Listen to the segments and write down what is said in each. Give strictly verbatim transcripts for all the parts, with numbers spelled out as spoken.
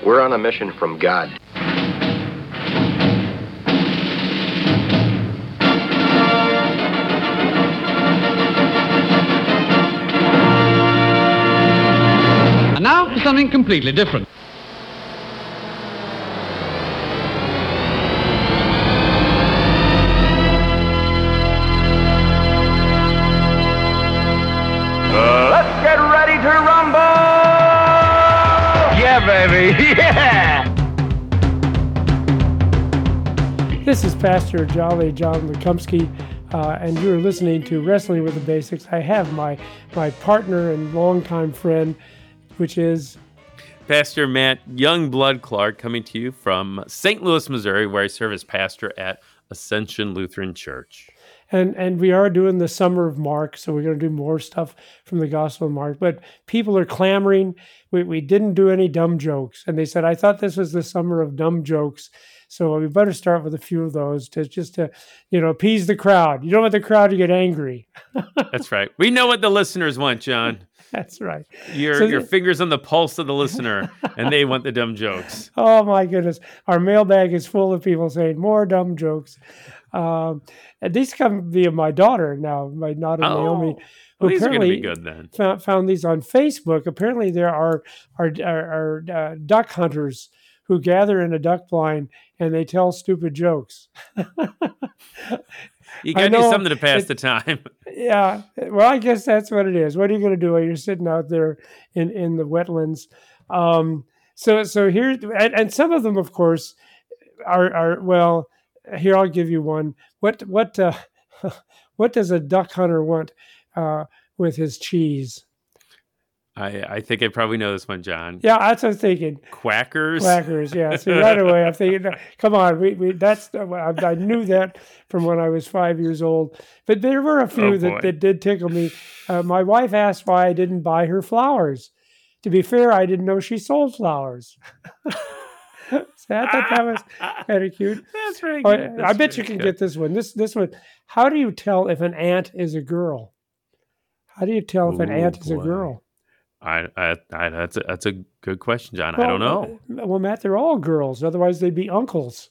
We're on a mission from God. And now for something completely different. Uh, let's get ready to rumble! Yeah, baby, yeah! This is Pastor Jolly John Lekumsky, uh, and you're listening to Wrestling with the Basics. I have my my partner and longtime friend, which is Pastor Matt Youngblood Clark, coming to you from Saint Louis, Missouri, where I serve as pastor at Ascension Lutheran Church. And and we are doing the Summer of Mark, so we're going to do more stuff from the Gospel of Mark. But people are clamoring. We we didn't do any dumb jokes, and they said, I thought this was the summer of dumb jokes. So we better start with a few of those to just to, you know, appease the crowd. You don't want the crowd to get angry. That's right. We know what the listeners want, John. That's right. Your So your the- fingers on the pulse of the listener, and they want the dumb jokes. Oh my goodness. Our mailbag is full of people saying more dumb jokes. Um, and these come via my daughter now, my daughter Oh, Naomi, well, who these are going to be apparently good then. found, found these on Facebook. Apparently there are, are, are, are uh, duck hunters who gather in a duck blind and they tell stupid jokes. You I got to do know something to pass it- the time. Yeah, well, I guess that's what it is. What are you going to do while you're sitting out there in, in the wetlands? Um, so so here, and, and some of them, of course, are are well. Here, I'll give you one. What what uh, what does a duck hunter want uh, with his cheese? I, I think I probably know this one, John. Yeah, that's what I'm thinking. Quackers. Quackers, yeah. So right away, I'm thinking, come on, we, we that's I, I knew that from when I was five years old. But there were a few Oh, that, boy. that did tickle me. Uh, my wife asked why I didn't buy her flowers. To be fair, I didn't know she sold flowers. So I thought that was kind of cute. That's very Oh, good. I That's bet you very can good. get this one. This this one. How do you tell if an ant is a girl? How do you tell if an Ooh, ant is a boy. girl? I, I, I, that's a, that's a good question, John. I don't know. Well, well, Matt, they're all girls. Otherwise, they'd be uncles.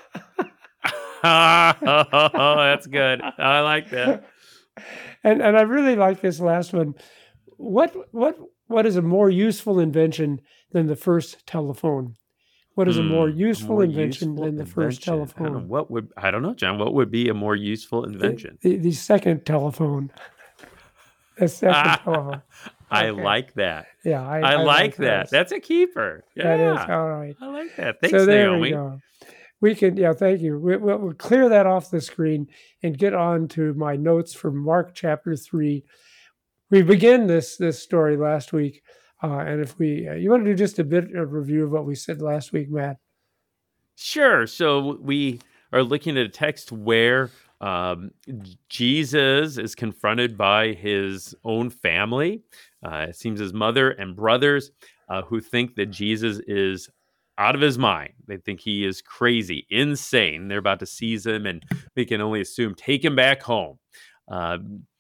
Oh, that's good. I like that. And and I really like this last one. What what what is a more useful invention than the first telephone? What is a more Hmm, useful more invention useful than the first invention. I don't know, telephone? what would I don't know, John? What would be a more useful invention? The, the second telephone. The second telephone. I Okay. like that. Yeah, I, I, like that. those. That's a keeper. That is Yeah, all right. I like that. Thanks, So there Naomi. we go. We can, yeah, thank you. We, we'll, we'll clear that off the screen and get on to my notes from Mark chapter three. We began this this story last week, uh, and if we, uh, you want to do just a bit of review of what we said last week, Matt? Sure. So we are looking at a text where um, Jesus is confronted by his own family. Uh, it seems his mother and brothers uh, who think that Jesus is out of his mind. They think he is crazy, insane. They're about to seize him, and we can only assume take him back home. Uh,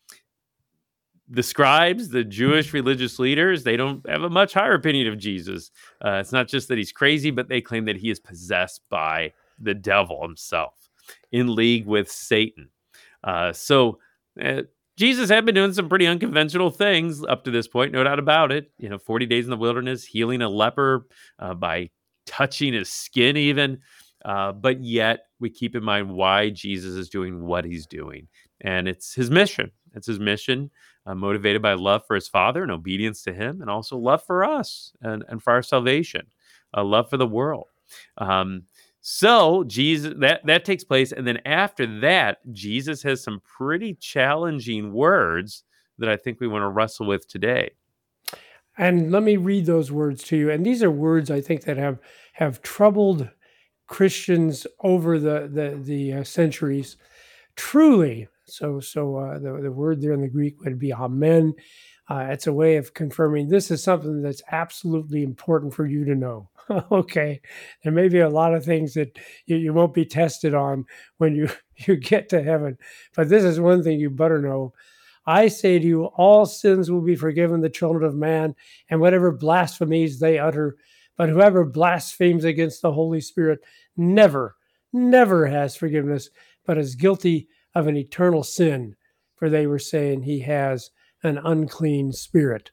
the scribes, the Jewish religious leaders, they don't have a much higher opinion of Jesus. Uh, it's not just that he's crazy, but they claim that he is possessed by the devil himself, in league with Satan. Uh, so uh, Jesus had been doing some pretty unconventional things up to this point, no doubt about it. You know, forty days in the wilderness, healing a leper uh, by touching his skin even. Uh, but yet we keep in mind why Jesus is doing what he's doing. And it's his mission. It's his mission, uh, motivated by love for his Father and obedience to him, and also love for us and, and for our salvation, a love for the world. Um, so Jesus, that, that takes place. And then after that, Jesus has some pretty challenging words that I think we want to wrestle with today. And let me read those words to you. And these are words I think that have have troubled Christians over the the, the uh, centuries. Truly, so so uh, the the word there in the Greek would be amen. Uh, it's a way of confirming this is something that's absolutely important for you to know. Okay, there may be a lot of things that you, you won't be tested on when you you get to heaven, but this is one thing you better know. I say to you, all sins will be forgiven the children of man, and whatever blasphemies they utter. But whoever blasphemes against the Holy Spirit never, never has forgiveness, but is guilty of an eternal sin. For they were saying he has an unclean spirit.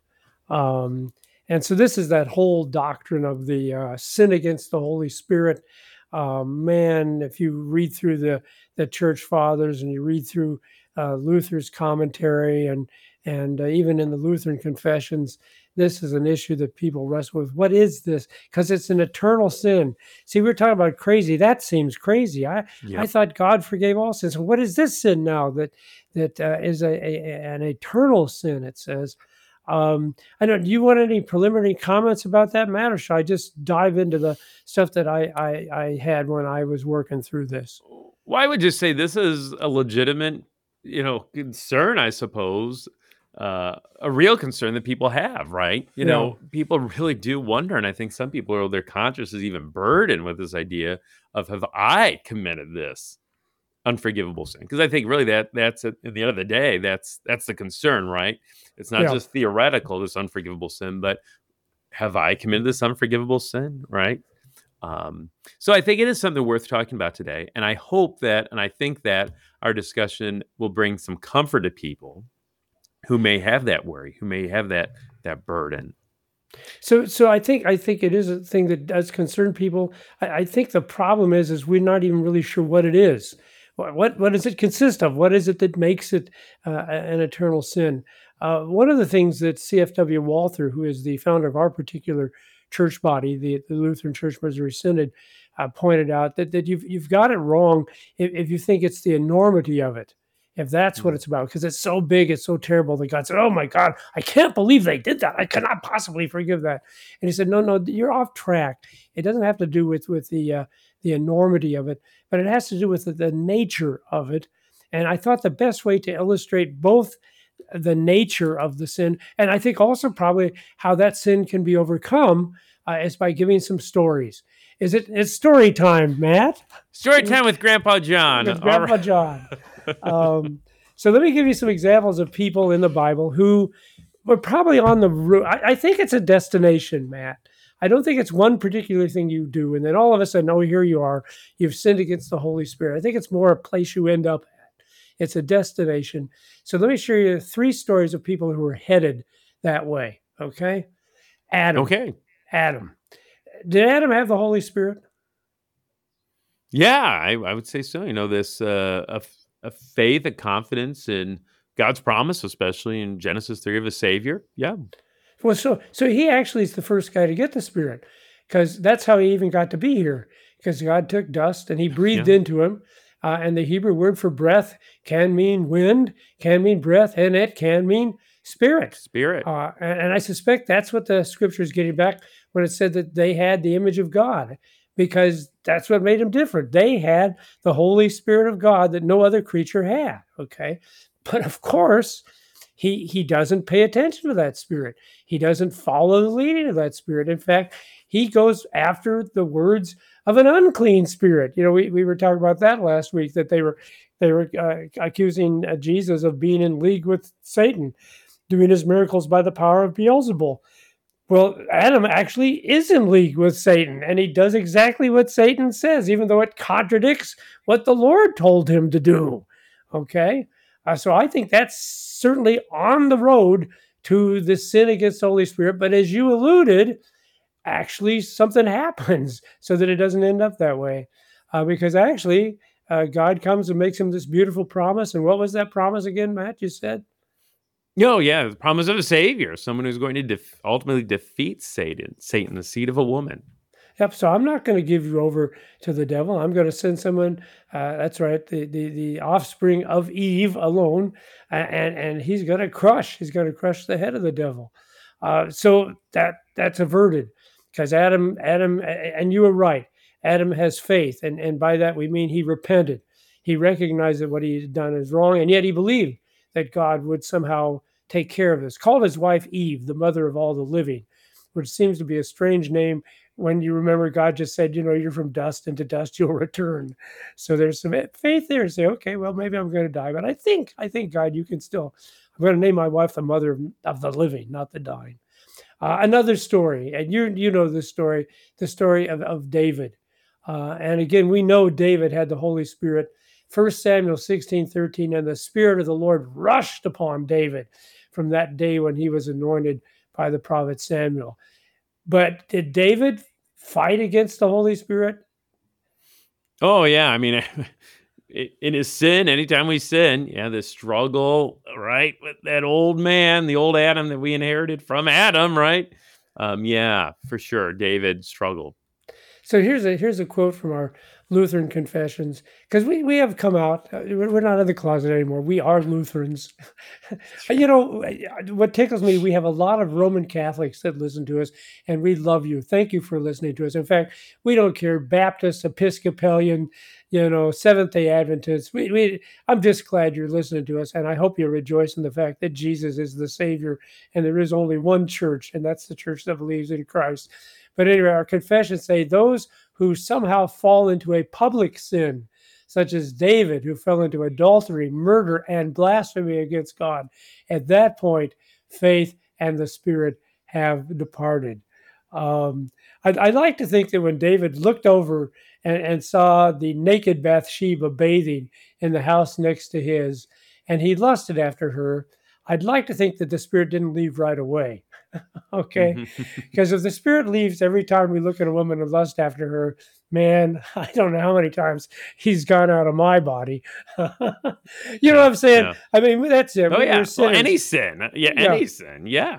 Um, and so this is that whole doctrine of the uh, sin against the Holy Spirit. Uh, man, if you read through the, the church fathers and you read through uh, Luther's commentary and and uh, even in the Lutheran confessions, this is an issue that people wrestle with. What is this? Because it's an eternal sin. See, we're talking about crazy. That seems crazy. I Yep. I thought God forgave all sins. So what is this sin now that that uh, is a, a an eternal sin? It says. Um, I don't. Do you want any preliminary comments about that, Matt, or should I just dive into the stuff that I I, I had when I was working through this? Well, I would just say this is a legitimate, you know, concern, I suppose, uh, a real concern that people have, right? You Yeah. know, people really do wonder, and I think some people are their conscience is even burdened with this idea of have I committed this unforgivable sin? Because I think really that that's at the end of the day, that's that's the concern, right? It's not Yeah. just theoretical, this unforgivable sin, but have I committed this unforgivable sin, right? Um, so I think it is something worth talking about today. And I hope that, and I think that our discussion will bring some comfort to people who may have that worry, who may have that that burden. So, so I think I think it is a thing that does concern people. I, I think the problem is is we're not even really sure what it is. What what, what does it consist of? What is it that makes it uh, an eternal sin? Uh, one of the things that C F W Walther, who is the founder of our particular church body, the, the Lutheran Church Missouri Synod, uh, pointed out that that you've you've got it wrong if, if you think it's the enormity of it. If that's what it's about, because it's so big, it's so terrible that God said, "Oh my God, I can't believe they did that. I cannot possibly forgive that." And he said, "No, no, you're off track. It doesn't have to do with with the uh, the enormity of it, but it has to do with the, the nature of it." And I thought the best way to illustrate both the nature of the sin, and I think also probably how that sin can be overcome, uh, is by giving some stories. Is it? It's story time, Matt. Story time with Grandpa John. With All Grandpa right. John. Um, so let me give you some examples of people in the Bible who were probably on the route. I, I think it's a destination, Matt. I don't think it's one particular thing you do, and then all of a sudden, oh, here you are. You've sinned against the Holy Spirit. I think it's more a place you end up at. It's a destination. So let me show you three stories of people who were headed that way. Okay, Adam. Okay. Adam. Did Adam have the Holy Spirit? Yeah, I, I would say so. You know, this uh, a, a faith, a confidence in God's promise, especially in Genesis three of a Savior. Yeah. Well, so so he actually is the first guy to get the Spirit, because that's how he even got to be here. Because God took dust and he breathed Yeah. into him, uh, and the Hebrew word for breath can mean wind, can mean breath, and it can mean spirit. Spirit. Uh, and, and I suspect that's what the Scripture is getting back when it said that they had the image of God, because that's what made them different. They had the Holy Spirit of God that no other creature had. Okay, but of course, he he doesn't pay attention to that Spirit. He doesn't follow the leading of that Spirit. In fact, he goes after the words of an unclean spirit. You know, we, we were talking about that last week, that they were they were uh, accusing uh, Jesus of being in league with Satan, doing his miracles by the power of Beelzebul. Well, Adam actually is in league with Satan, and he does exactly what Satan says, even though it contradicts what the Lord told him to do. Okay? Uh, so I think that's certainly on the road to the sin against the Holy Spirit. But as you alluded, actually something happens so that it doesn't end up that way. Uh, because actually, uh, God comes and makes him this beautiful promise. And what was that promise again, Matt, you said? No, yeah, the promise of a Savior, someone who's going to def- ultimately defeat Satan, Satan, the seed of a woman. Yep. So I'm not going to give you over to the devil. I'm going to send someone. Uh, that's right. The, the the offspring of Eve alone, uh, and and he's going to crush. He's going to crush the head of the devil. Uh, so that that's averted, because Adam Adam and you were right. Adam has faith, and and by that we mean he repented. He recognized that what he had done is wrong, and yet he believed that God would somehow take care of this. Called his wife Eve, the mother of all the living, which seems to be a strange name when you remember God just said, you know, you're from dust, and to dust you'll return. So there's some faith there to say, okay, well, maybe I'm going to die. But I think, I think, God, you can still, I'm going to name my wife the mother of the living, not the dying. Uh, another story, and you you know this story, the story of, of David. Uh, and again, we know David had the Holy Spirit. First Samuel sixteen thirteen, and the Spirit of the Lord rushed upon David from that day when he was anointed by the prophet Samuel. But did David fight against the Holy Spirit? Oh, yeah. I mean, in his sin, anytime we sin, yeah, the struggle, right, with that old man, the old Adam that we inherited from Adam, right? Um, yeah, for sure, David struggled. So here's a here's a quote from our Lutheran confessions, because we, we have come out. uh, We're we're not in the closet anymore. We are Lutherans. You know, what tickles me, we have a lot of Roman Catholics that listen to us, and we love you. Thank you for listening to us. In fact, we don't care, Baptist, Episcopalian, you know, Seventh-day Adventists. We, we, I'm just glad you're listening to us, and I hope you rejoice in the fact that Jesus is the Savior, and there is only one church, and that's the church that believes in Christ. But anyway, our confessions say those who somehow fall into a public sin, such as David, who fell into adultery, murder, and blasphemy against God, at that point, faith and the Spirit have departed. Um, I'd, I'd like to think that when David looked over and, and saw the naked Bathsheba bathing in the house next to his, and he lusted after her, I'd like to think that the Spirit didn't leave right away. Okay? Because if the Spirit leaves every time we look at a woman and lust after her, man, I don't know how many times he's gone out of my body. You know Yeah, what I'm saying? yeah. I mean, that's it. Oh, We're yeah. Well, sinners. any sin. Yeah, Yeah. any sin. Yeah.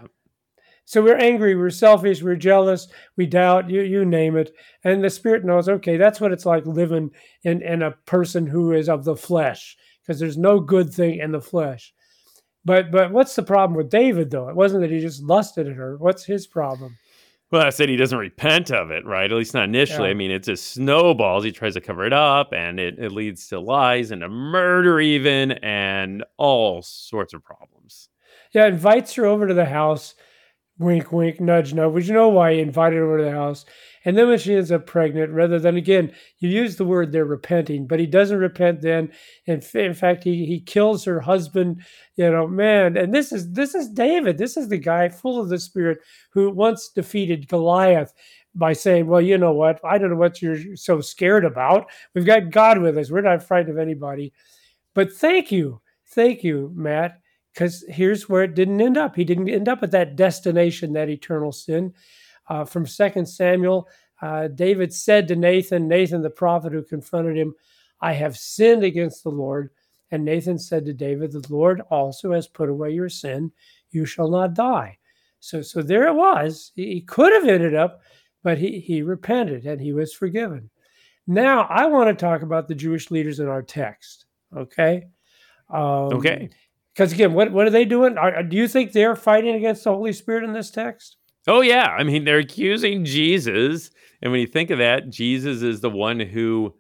So we're angry, we're selfish, we're jealous, we doubt, you you name it. And the Spirit knows, okay, that's what it's like living in, in a person who is of the flesh, because there's no good thing in the flesh. But but what's the problem with David, though? It wasn't that he just lusted at her. What's his problem? Well, I said he doesn't repent of it, right? At least not initially. Yeah. I mean, it just snowballs. He tries to cover it up, and it, it leads to lies and to murder, even, and all sorts of problems. Yeah, invites her over to the house. Wink, wink, nudge, nudge. Would you know why he invited her over to the house? And then when she ends up pregnant, rather than, again, you use the word they're repenting, but he doesn't repent then. In, fa- in fact, he he kills her husband. You know, man. And this is this is David. This is the guy full of the Spirit who once defeated Goliath by saying, "Well, you know what? I don't know what you're so scared about. We've got God with us. We're not frightened of anybody." But thank you, thank you, Matt. Because here's where it didn't end up. He didn't end up at that destination, that eternal sin. Uh, from Second Samuel, uh, David said to Nathan, Nathan the prophet who confronted him, "I have sinned against the Lord." And Nathan said to David, "The Lord also has put away your sin. You shall not die." So, so there it was. He, he could have ended up, but he, he repented and he was forgiven. Now, I want to talk about the Jewish leaders in our text. Okay? Um, Okay. Because again, what, what are they doing? Are, do you think they're fighting against the Holy Spirit in this text? Oh, yeah. I mean, they're accusing Jesus. And when you think of that, Jesus is the one who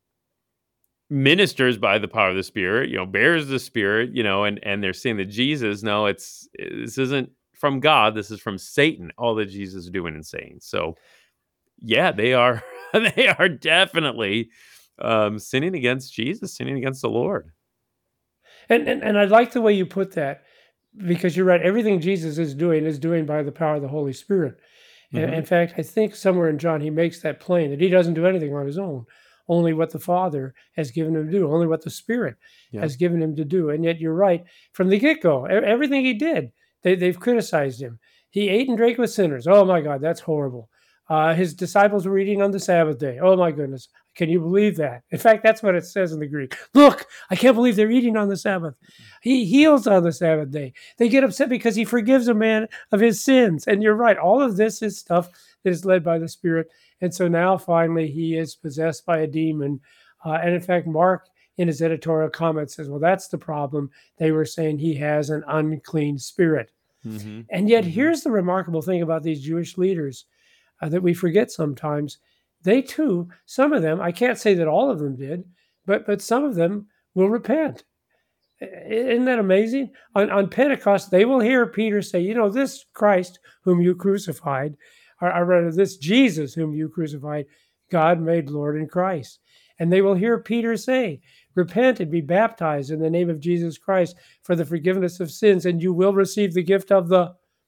ministers by the power of the Spirit, you know, bears the Spirit, you know, and, and they're saying that Jesus, no, it's this isn't from God. This is from Satan, all that Jesus is doing and saying. So, yeah, they are they are definitely um, sinning against Jesus, sinning against the Lord. And, and and I like the way you put that, because you're right. Everything Jesus is doing is doing by the power of the Holy Spirit. And Mhm. in fact, I think somewhere in John, he makes that plain, that he doesn't do anything on his own, only what the Father has given him to do, only what the Spirit Yeah. has given him to do. And yet you're right. From the get-go, e- everything he did, they, they've criticized him. He ate and drank with sinners. Oh my God, that's horrible. Uh, his disciples were eating on the Sabbath day. Oh my goodness. Can you believe that? In fact, that's what it says in the Greek. Look, I can't believe they're eating on the Sabbath. He heals on the Sabbath day. They get upset because he forgives a man of his sins. And you're right. All of this is stuff that is led by the Spirit. And so now finally he is possessed by a demon. Uh, and in fact, Mark in his editorial comment says, well, that's the problem. They were saying he has an unclean spirit. Mhm. And yet Mhm. here's the remarkable thing about these Jewish leaders uh, that we forget sometimes. They too, some of them, I can't say that all of them did, but but some of them will repent. I- Isn't that amazing? On, on Pentecost, they will hear Peter say, you know, this Christ whom you crucified, or, or rather this Jesus whom you crucified, God made Lord in Christ. And they will hear Peter say, repent and be baptized in the name of Jesus Christ for the forgiveness of sins, and you will receive the gift of the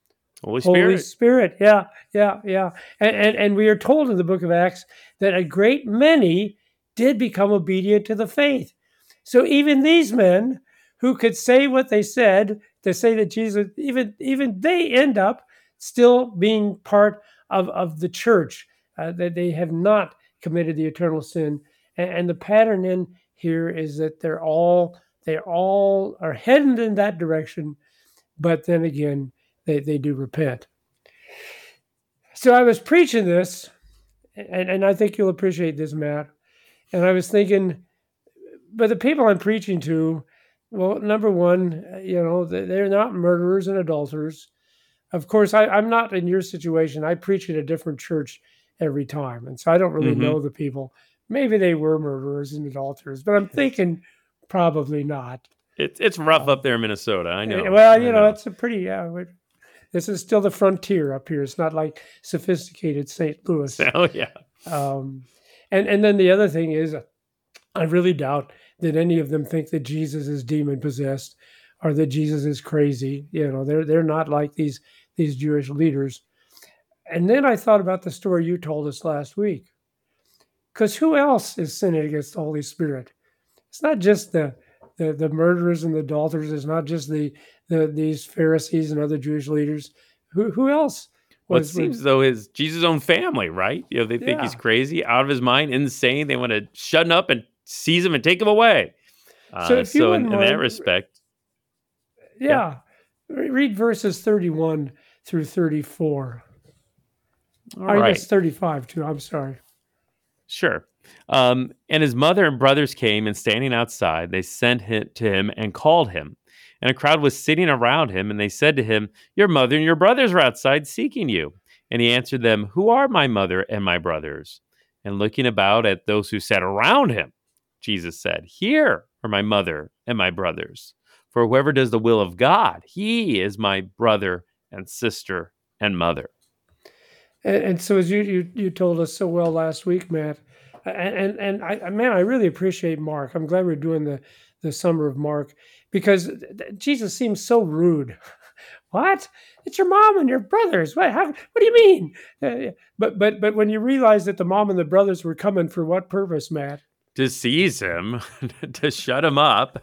Holy Holy Spirit. Spirit. Yeah, yeah, yeah. And, and and we are told in the book of Acts that a great many did become obedient to the faith. So even these men who could say what they said, to say that Jesus, even even they end up still being part of, of the church, uh, that they have not committed the eternal sin. And, and the pattern in here is that they're all they all are heading in that direction, but then again, they, they do repent. So I was preaching this, and, and I think you'll appreciate this, Matt. And I was thinking, but the people I'm preaching to, well, number one, you know, they're not murderers and adulterers. Of course, I, I'm not in your situation. I preach at a different church every time. And so I don't really Mhm. know the people. Maybe they were murderers and adulterers, but I'm thinking probably not. It's it's rough Um, up there in Minnesota. I know. Well, you I know, it's a pretty, yeah, we- this is still the frontier up here. It's not like sophisticated Saint Louis. Oh, yeah. Um, and, and then the other thing is, I really doubt that any of them think that Jesus is demon possessed or that Jesus is crazy. You know, they're they're not like these these Jewish leaders. And then I thought about the story you told us last week. Because who else is sinning against the Holy Spirit? It's not just the the, the murderers and the adulterers. It's not just the, the these Pharisees and other Jewish leaders. Who who else? Well, it Was, seems was though his Jesus' own family, right? You know, they think he's Yeah. crazy, out of his mind, insane. They want to shut him up and seize him and take him away. Uh, So so if you in, wouldn't in that mind- respect, yeah. Re- Read verses thirty-one through thirty-four. all I right. guess thirty-five too. I'm sorry. Sure. Um, and his mother and brothers came, and standing outside, they sent him to him and called him. And a crowd was sitting around him, and they said to him, "Your mother and your brothers are outside seeking you." And he answered them, "Who are my mother and my brothers?" And looking about at those who sat around him, Jesus said, "Here are my mother and my brothers. For whoever does the will of God, he is my brother and sister and mother." And, and so as you, you you told us so well last week, Matt, and and, and I I- man, I really appreciate Mark. I'm glad we're doing the the summer of Mark because th- th- Jesus seems so rude. What? It's your mom and your brothers. What? How? What do you mean? Uh, but but but when you realize that the mom and the brothers were coming for what purpose, Matt? To seize him, to shut him up.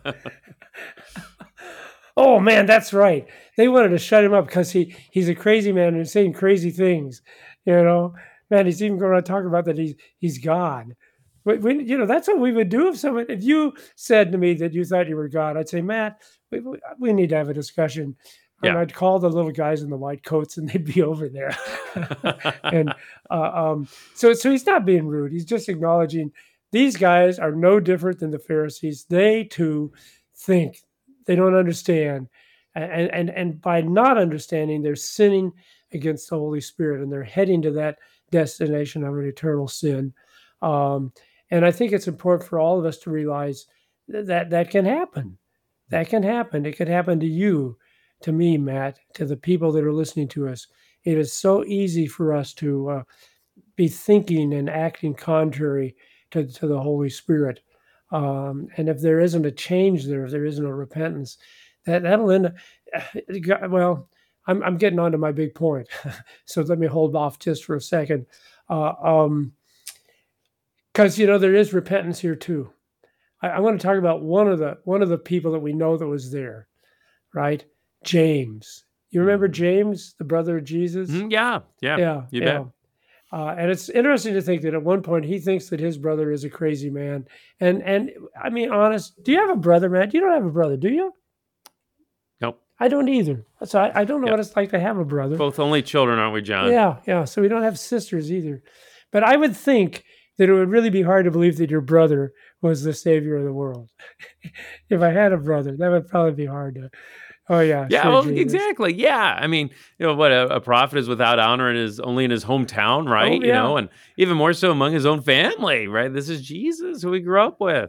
Oh man, that's right. They wanted to shut him up because he he's a crazy man and he's saying crazy things. You know, man, he's even going to talk about that he's he's God. But when you know, that's what we would do if someone if you said to me that you thought you were God, I'd say, Matt, we, we we need to have a discussion. And Yeah. I'd call the little guys in the white coats, and they'd be over there. and uh, um, so so he's not being rude. He's just acknowledging these guys are no different than the Pharisees. They too think. They don't understand. And, and, and by not understanding, they're sinning against the Holy Spirit and they're heading to that destination of an eternal sin. Um, and I think it's important for all of us to realize that, that that can happen. That can happen. It could happen to you, to me, Matt, to the people that are listening to us. It is so easy for us to uh, be thinking and acting contrary to, to the Holy Spirit. Um, and if there isn't a change there, if there isn't a repentance, that, that'll end up, well, I'm, I'm getting on to my big point. So let me hold off just for a second. Uh, um, because, you know, there is repentance here too. I, I want to talk about one of the one of the people that we know that was there, right? James. You remember James, the brother of Jesus? Mhm, yeah, yeah, Yeah, you yeah. bet. Uh, and it's interesting to think that at one point he thinks that his brother is a crazy man. And and I mean, honest, do you have a brother, Matt? You don't have a brother, do you? Nope. I don't either. So I, I don't know Yeah. what it's like to have a brother. Both only children, aren't we, John? Yeah, yeah. So we don't have sisters either. But I would think that it would really be hard to believe that your brother was the savior of the world. If I had a brother, that would probably be hard to. Oh yeah, Yeah, sure, well, Jesus. exactly. Yeah, I mean, you know what? A, a prophet is without honor and is only in his hometown, right? You yeah. know, and even more so among his own family, right? This is Jesus, who he grew up with.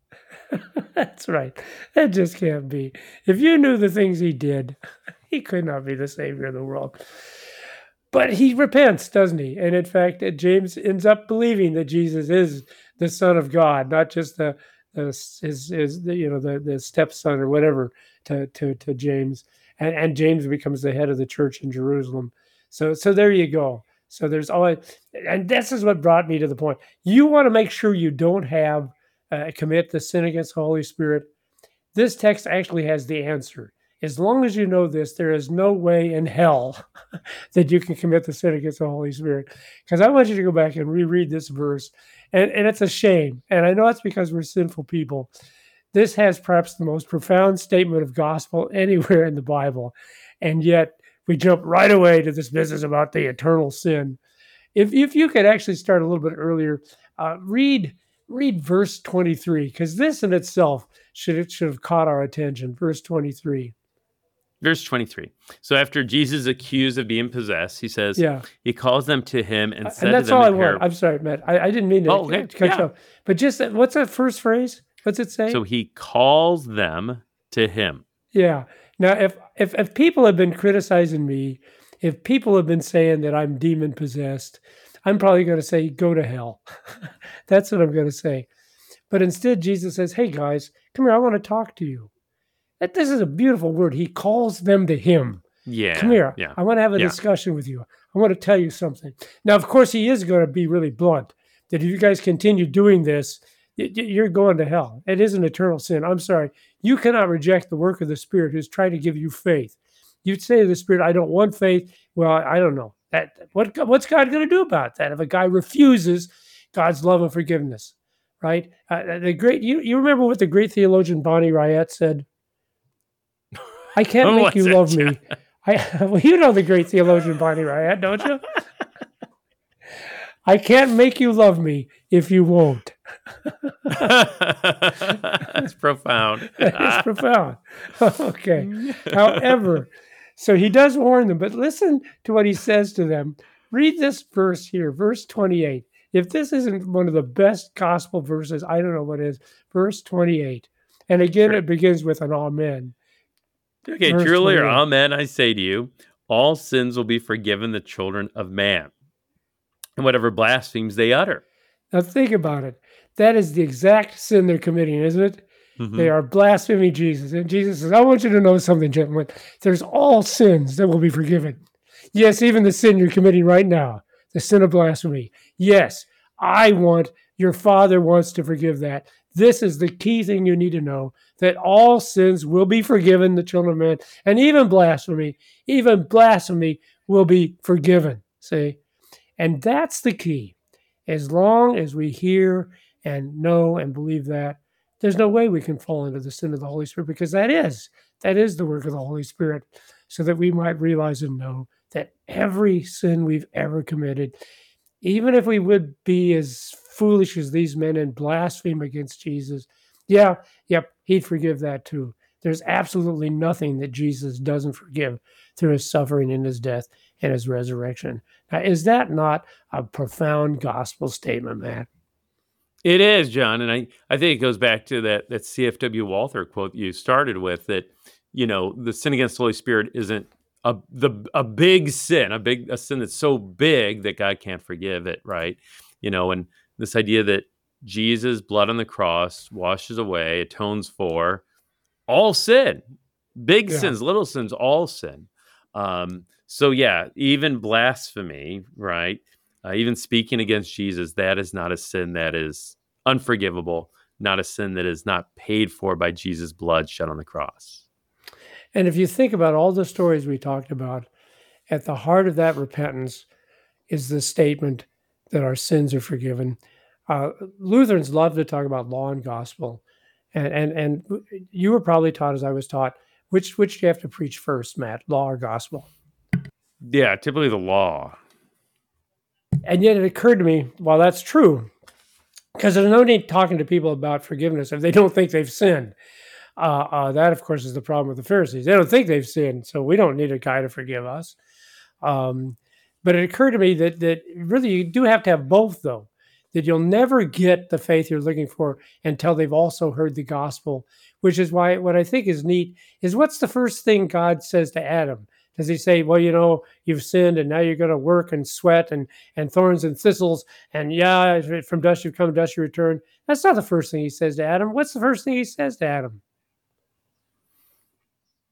That's right. That just can't be. If you knew the things he did, he could not be the savior of the world. But he repents, doesn't he? And in fact, uh, James ends up believing that Jesus is the Son of God, not just the, the his, his the, you know the, the stepson or whatever to, to to James. and, and James becomes the head of the church in Jerusalem. So, so there you go. So there's always, and this is what brought me to the point. You want to make sure you don't have uh, commit the sin against the Holy Spirit. This text actually has the answer. As long as you know this, there is no way in hell that you can commit the sin against the Holy Spirit. Because I want you to go back and reread this verse, and, and it's a shame. And I know it's because we're sinful people. This has perhaps the most profound statement of gospel anywhere in the Bible, and yet we jump right away to this business about the eternal sin. If if you could actually start a little bit earlier, uh, read read verse twenty-three, because this in itself should should have caught our attention. Verse twenty-three. Verse twenty-three. So after Jesus is accused of being possessed, he says, Yeah. he calls them to him and said And that's to them all I in want. parable. I'm sorry, Matt. I, I didn't mean to Oh, okay. cut Yeah. you off. But just that- what's that first phrase? What's it say? So he calls them to him. Yeah. Now, if, if if people have been criticizing me, if people have been saying that I'm demon possessed, I'm probably going to say, go to hell. That's what I'm going to say. But instead, Jesus says, hey, guys, come here. I want to talk to you. That This is a beautiful word. He calls them to him. Yeah. Come here. Yeah. I want to have a Yeah. discussion with you. I want to tell you something. Now, of course, he is going to be really blunt that if you guys continue doing this, y- y- you're going to hell. It is an eternal sin. I'm sorry. You cannot reject the work of the Spirit who's trying to give you faith. You'd say to the Spirit, I don't want faith. Well, I don't know. That what What's God going to do about that if a guy refuses God's love and forgiveness, right? Uh, the great you, you remember what the great theologian Bonnie Raitt said? I can't make What's you it, love me. I, well, you know the great theologian Bonnie Raitt, don't you? I can't make you love me if you won't. That's profound. It's profound. Okay. However, so he does warn them, but listen to what he says to them. Read this verse here, verse twenty-eight. If this isn't one of the best gospel verses, I don't know what is. Verse twenty-eight. And again, Sure. it begins with an amen. Okay, Verse truly or twenty-eight. amen, I say to you, all sins will be forgiven the children of man, and whatever blasphemies they utter. Now think about it. That is the exact sin they're committing, isn't it? Mhm. They are blaspheming Jesus. And Jesus says, I want you to know something, gentlemen. There's all sins that will be forgiven. Yes, even the sin you're committing right now, the sin of blasphemy. Yes, I want, your Father wants to forgive that. This is the key thing you need to know, that all sins will be forgiven, the children of men, and even blasphemy, even blasphemy will be forgiven. See? And that's the key. As long as we hear and know and believe that, there's no way we can fall into the sin of the Holy Spirit, because that is, that is the work of the Holy Spirit, so that we might realize and know that every sin we've ever committed, even if we would be as foolish as these men and blaspheme against Jesus, yeah, yep, he'd forgive that too. There's absolutely nothing that Jesus doesn't forgive through his suffering and his death and his resurrection. Now, is that not a profound gospel statement, Matt? It is, John, and I, I think it goes back to that that C F W Walther quote you started with, that, you know, the sin against the Holy Spirit isn't a the a big sin, a big a sin that's so big that God can't forgive it, right? You know, and this idea that Jesus' blood on the cross washes away, atones for all sin, big Yeah. sins, little sins, all sin. Um, so yeah, even blasphemy, right? Uh, even speaking against Jesus, that is not a sin that is unforgivable, not a sin that is not paid for by Jesus' blood shed on the cross. And if you think about all the stories we talked about, at the heart of that repentance is the statement that our sins are forgiven. Uh, Lutherans love to talk about law and gospel. And, and and you were probably taught, as I was taught, which which do you have to preach first, Matt, law or gospel? Yeah, typically the law. And yet it occurred to me, well, that's true, because there's no need talking to people about forgiveness if they don't think they've sinned. Uh, uh, that, of course, is the problem with the Pharisees. They don't think they've sinned, so we don't need a guy to forgive us. Um, but it occurred to me that that really you do have to have both, though, that you'll never get the faith you're looking for until they've also heard the gospel, which is why what I think is neat is, what's the first thing God says to Adam? Does he say, well, you know, you've sinned and now you're going to work and sweat and, and thorns and thistles, and yeah, from dust you've come, dust you return? That's not the first thing he says to Adam. What's the first thing he says to Adam?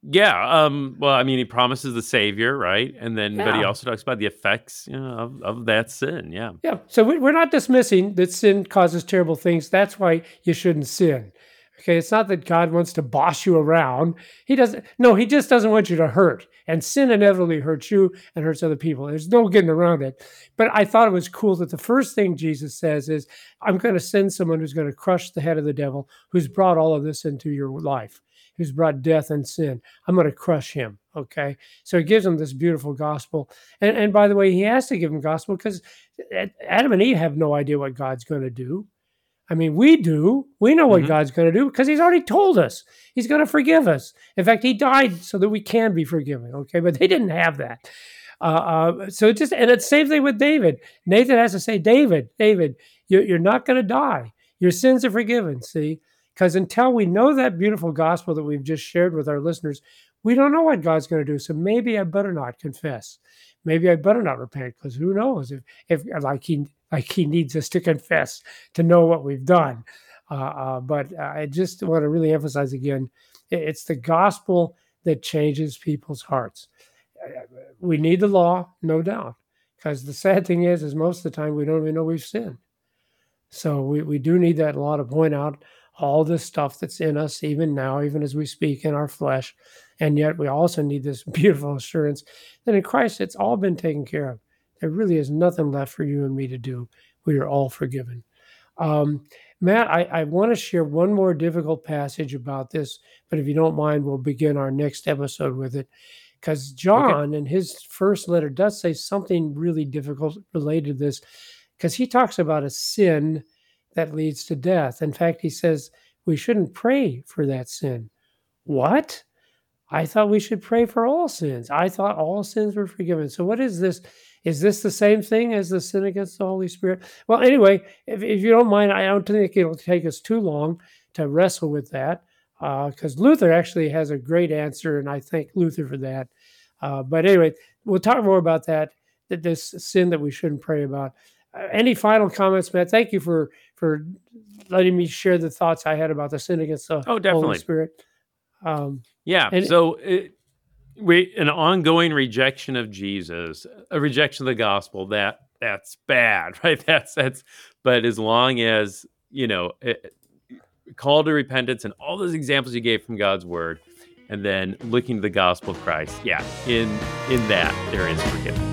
Yeah. Um, well, I mean, he promises the Savior, right? And then, but he Yeah. also talks about the effects, you know, of, of that sin. Yeah. Yeah. So we- we're not dismissing that sin causes terrible things. That's why you shouldn't sin. Okay. It's not that God wants to boss you around. He doesn't. No, he just doesn't want you to hurt. And sin inevitably hurts you and hurts other people. There's no getting around it. But I thought it was cool that the first thing Jesus says is, I'm going to send someone who's going to crush the head of the devil, who's brought all of this into your life, who's brought death and sin. I'm going to crush him. Okay. So he gives them this beautiful gospel. And, and by the way, he has to give them gospel because Adam and Eve have no idea what God's going to do. I mean, we do. We know what Mhm. God's going to do because he's already told us. He's going to forgive us. In fact, he died so that we can be forgiven. Okay. But they didn't have that. Uh, uh, so it just, and it's the same thing with David. Nathan has to say, David, David, you're, you're not going to die. Your sins are forgiven. See, because until we know that beautiful gospel that we've just shared with our listeners, we don't know what God's going to do. So maybe I better not confess. Maybe I better not repent, because who knows if, if like he, like he needs us to confess to know what we've done. Uh, uh, but I just want to really emphasize again, it- it's the gospel that changes people's hearts. Uh, We need the law, no doubt, because the sad thing is, is most of the time we don't even know we've sinned. So we, we do need that law to point out all the stuff that's in us, even now, even as we speak in our flesh. And yet we also need this beautiful assurance that in Christ, it's all been taken care of. There really is nothing left for you and me to do. We are all forgiven. Um, Matt, I, I want to share one more difficult passage about this, but if you don't mind, we'll begin our next episode with it. Because John, in his first letter, does say something really difficult related to this, because he talks about a sin that leads to death. In fact, he says we shouldn't pray for that sin. What? I thought we should pray for all sins. I thought all sins were forgiven. So what is this? Is this the same thing as the sin against the Holy Spirit? Well, anyway, if, if you don't mind, I don't think it'll take us too long to wrestle with that, because uh, Luther actually has a great answer, and I thank Luther for that. Uh, but anyway, we'll talk more about that, that this sin that we shouldn't pray about. Uh, any final comments, Matt? Thank you for for letting me share the thoughts I had about the sin against the Oh, definitely. Holy Spirit. Um, Yeah. And- so it, we an ongoing rejection of Jesus, a rejection of the gospel. That that's bad, right? That's that's. But as long as you know, it, call to repentance and all those examples you gave from God's word, and then looking to the gospel of Christ. Yeah, in in that there is forgiveness.